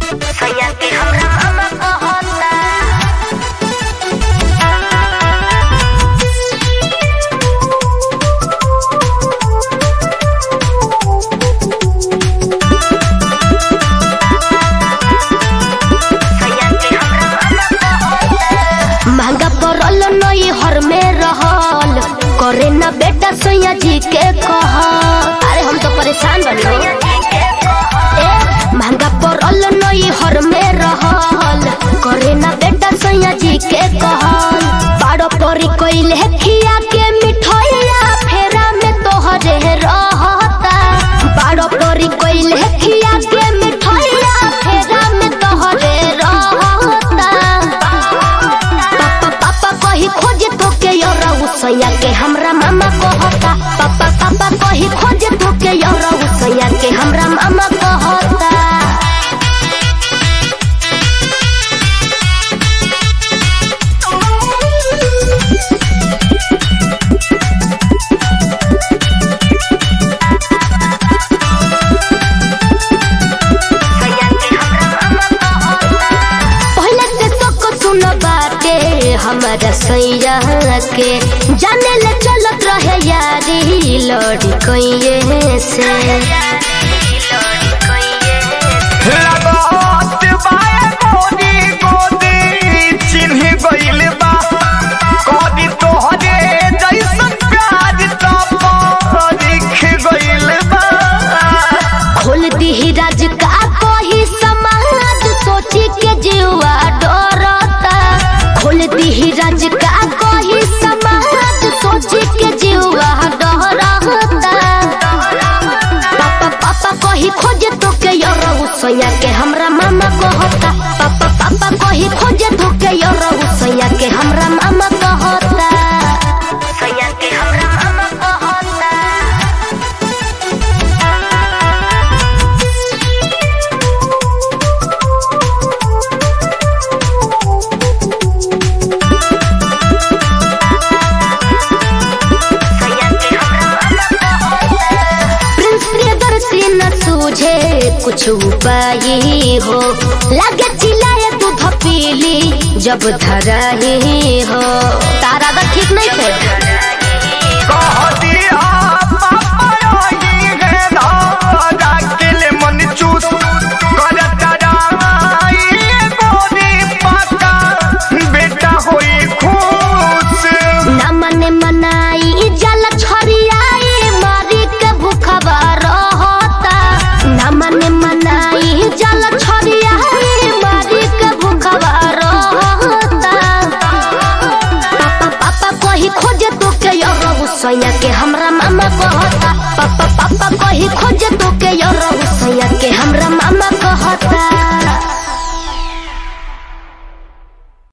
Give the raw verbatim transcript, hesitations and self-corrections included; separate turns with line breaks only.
सैया के हमरा मामा कहता महंगा पड़ल नई हर में रहल करे ना बेटा सैया जी के कह। अरे हम तो परेशान बनी हो। महंगा पड़ल नई हर में रहल करे ना बेटा सैया जी के कहल। बारो परी कोइले खिया के मिठाइया फेरा में तोहरे रहता। बारो परी कोइले खिया के मिठाइया फेरा में तोहरे रहता। पापा पापा कही खोजे तो के यरौ सैया के हमरा मामा कहता। पापा पापा कही खोजे तो के यरौ सैया के हमरा मामा कहता। हमारा सैया के जाने ले चलत रहे यारी लड़ी कइये से। खोल दी राज का कोई समाज सोची के जीवा डरता। खोल दी राज का कोई समाज सोची के जीवा डरता। पापा पापा कही खोजे तो के यरौ सैया के हमरा मामा कहता। पापा पापा कही खोजे तो के यरौ सैया के हमरा मामा कहता। सैया के हमरा मामा कहता। सूझे कुछ उपाय हो लगे चिल्लाए तू धपीली जब धरा ही हो। तारा तो ठीक नहीं थे। ना मने मनाई जल छरियाई मारी के भूखबा रहता। ना मने मनाई जल छरियाई मारी के भूखबा रहता। पापा पापा कही खोजे तो के यरौ सैया के हमरा मामा कहता। पापा पापा कही खोजे तो के यरौ सैया के